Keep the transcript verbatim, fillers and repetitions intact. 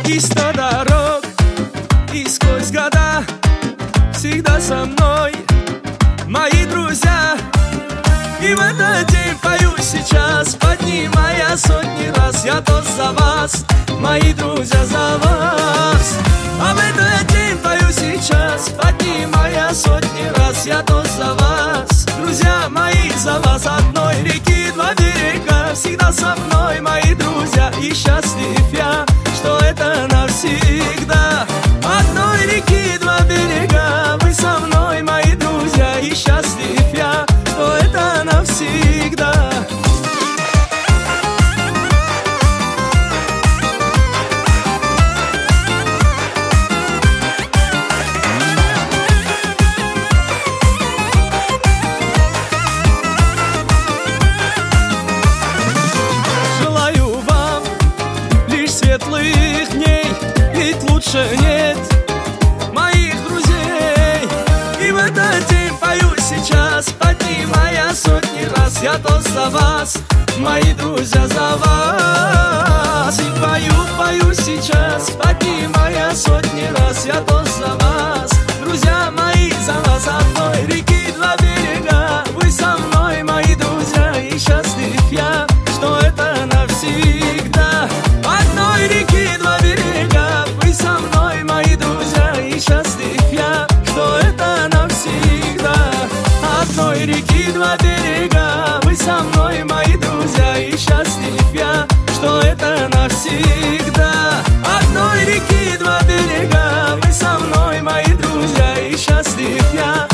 И сто дорог, и сквозь года всегда со мной мои друзья. И в этот день пою сейчас, поднимая сотни раз я тост за вас, мои друзья, за вас. А в этот день пою сейчас, поднимая сотни раз я тост за вас, друзья мои, за вас. Одной реки два берега, всегда со мной мои друзья. И счастлив я, что это навсегда. Одной реки два берега, вы со мной мои друзья. И счастлив я, что это навсегда. Желаю вам лишь светлых дней, ведь лучше нет моих друзей. И в этот день пою сейчас, поднимая сотни раз я тост за вас, мои друзья, за вас. И пою, пою сейчас, поднимая сотни раз я тост за вас, друзья мои, за вас. Одной реки два берега, вы со мной мои друзья. И счастлив я, что это навсегда. Одной реки два берега, вы со мной мои друзья. И счастлив я, что это навсегда. Одной реки два берега, вы со мной мои друзья. И счастлив я, что это навсегда. Одной реки два берега, вы со мной мои друзья. И счастлив я,